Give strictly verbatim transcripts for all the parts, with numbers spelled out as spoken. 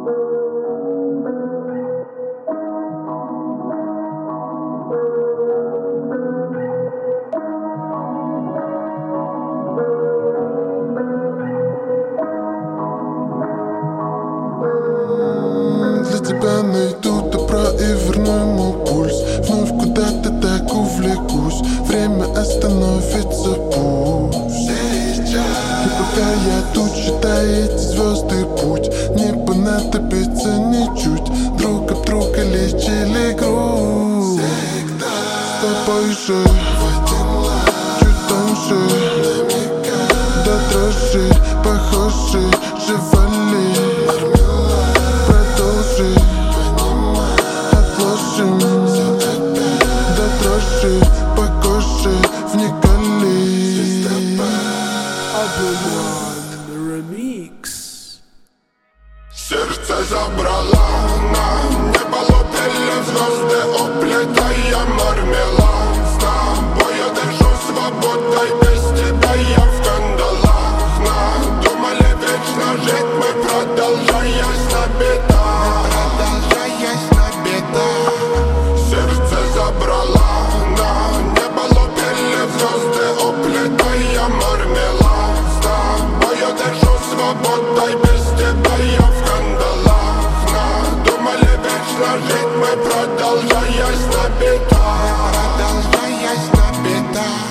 Для тебя найду добро и верну ему пульс. Вновь куда-то так увлекусь, время остановится пусть. И пока я тут, считаю эти звезды путь, не понадобится ничуть. Друг об друга лечили грусть. С тобой же чуть тоньше, до дрожи похожи, живали. Продолжи, отложим, до дрожи по коже вникали. Сердце забрала на небо, летели звезды, уплетая мармелад. С тобой я дышу свободой, без тебя я в кандалах. Надумали вечно жить мы, продолжаясь на бедах. Продолжаясь на бедах. Сердце забрала на небо, летели звезды, уплетая мармелад. С тобой я дышу свободой, без тебя я в кандалах. Надумали вечно жить мы, продолжаясь на бедах. Продолжаясь на бедах.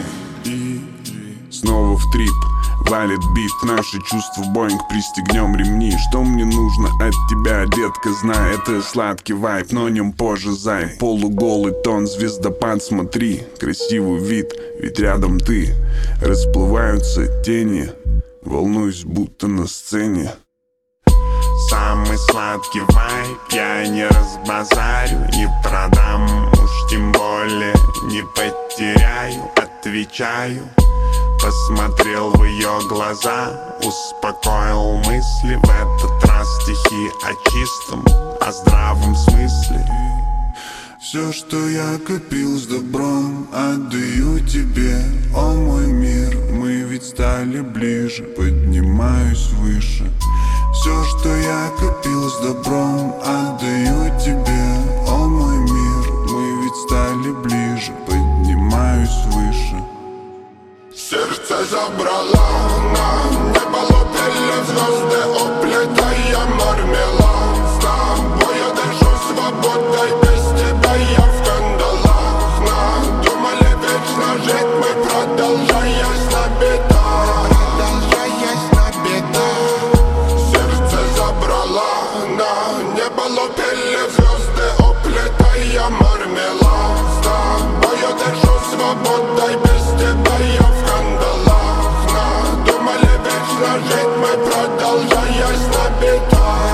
Снова в трип, валит бит, наши чувства Боинг, пристегнем ремни. Что мне нужно от тебя, детка, знай, это сладкий вайб, но о нем позже, зай. Полуголый тон, звездопад, смотри, красивый вид, ведь рядом ты. Расплываются тени, волнуюсь, будто на сцене. Самый сладкий вайб я не разбазарю, не продам, уж тем более не потеряю. Отвечаю, посмотрел в ее глаза, успокоил мысли. В этот раз стихи о чистом, о здравом смысле. Все, что я копил с добром, отдаю тебе, о мой мир. Мы ведь стали ближе, поднимаюсь выше. Все, что я копил с добром, отдаю тебе, о мой мир. Мы ведь стали ближе, поднимаюсь выше. Сердце забрала на небо, летели звезды, уплетая мармелад. С тобой я дышу свободой, без тебя я в кандалах. Надумали вечно жить мы, продолжаясь на бедах. Продолжаясь на бедах. Сердце забрала на небо, летели звезды, уплетая мармелад. С тобой я дышу свободой, без тебя я в кандалах. Надумали вечно жить мы, продолжаясь на бедах.